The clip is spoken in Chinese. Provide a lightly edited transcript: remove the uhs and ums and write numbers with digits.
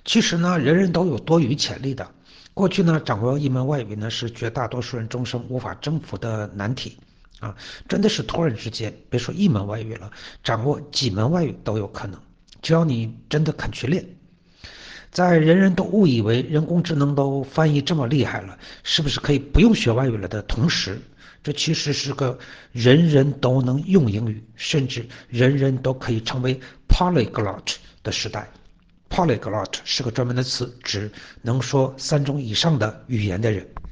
其实呢，人人都有多语潜力的。过去呢，掌握一门外语呢是绝大多数人终生无法征服的难题啊！真的是突然之间，别说一门外语了，掌握几门外语都有可能，只要你真的肯去练。在人人都误以为人工智能都翻译这么厉害了，是不是可以不用学外语了的同时，这其实是个人人都能用英语，甚至人人都可以成为 polyglot 的时代。Polyglot 是个专门的词，指能说3种以上的语言的人。